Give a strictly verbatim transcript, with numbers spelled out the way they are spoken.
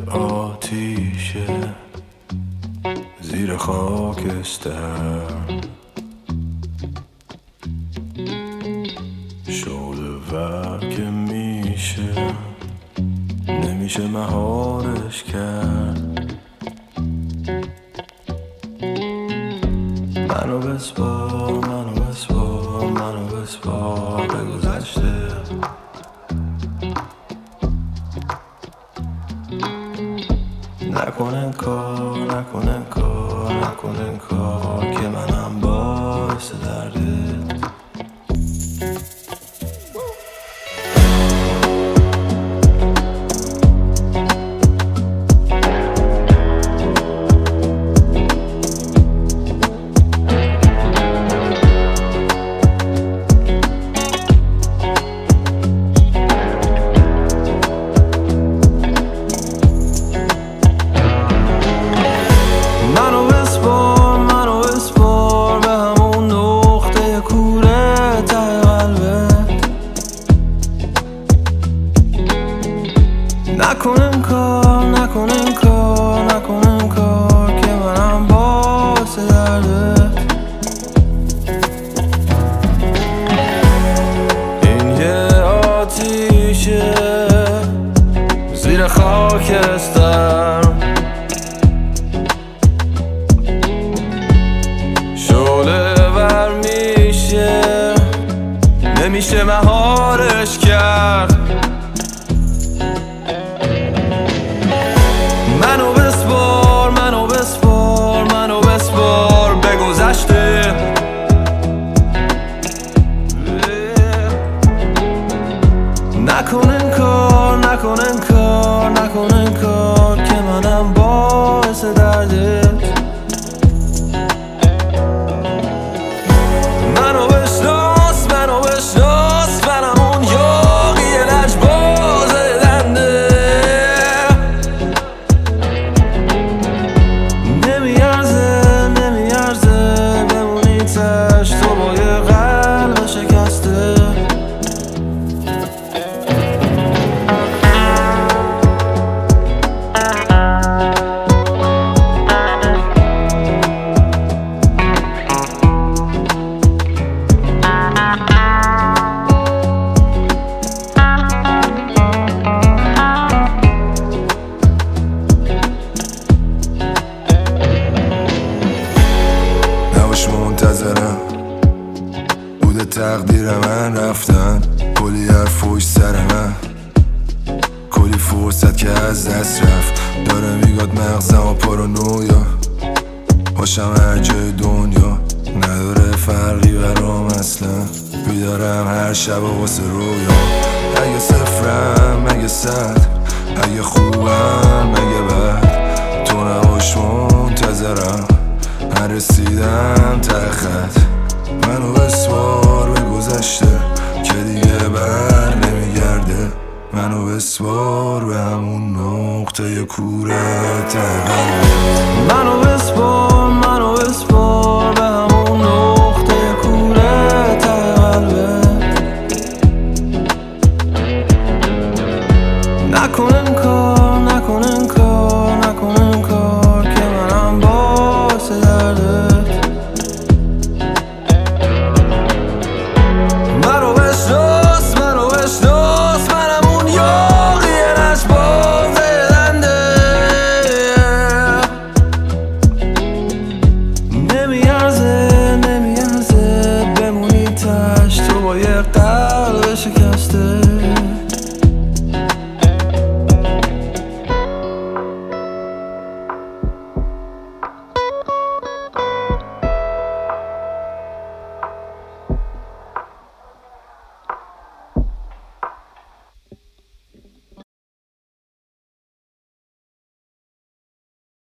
آتیشه زیر خاکستر، شعله ور که میشه نمیشه مهارش کرد. منو بسپار منو بسپار منو بسپار به گذشته، نکنن کار نکنن کار نکنن کار که منم باعث دردت. نکنن کار نکنن کار نکنن کار که منم باعث دردت. این یه آتیشه زیر خاکستر، شعله ور میشه نمیشه مهارش کرد. منو بسپار منو بسپار منو بسپار به گذشته، نکنن کار نکنن کار نکنن کار که منم باعث دردت. منو بشناس منو بشناس منم اون یاغی لجباز دنده، نمیارزه نمیارزه بمونی تش تو با یه قلب شکسته. منتظرم بوده تقدیر من رفتن، کلی حرف پشت سر من، کلی فرصت که از دست رفت. داره میگاد مغزم و پارانویا باشم هر جای دنیا، نداره فرقی برام اصلا، بیدارم هر شب و واسه رویا. اگه صفرم اگه صد، اگه خوبم اگه بد، تو نباش منتظرم من رسیدم ته خط. منو بسپار به گذشته که دیگه بر نمیگرده، منو بسپار به همون نقطه کوره ته قلبت. منو بسپار منو بسپار به همون نقطه کوره ته قلبت. نکنن کار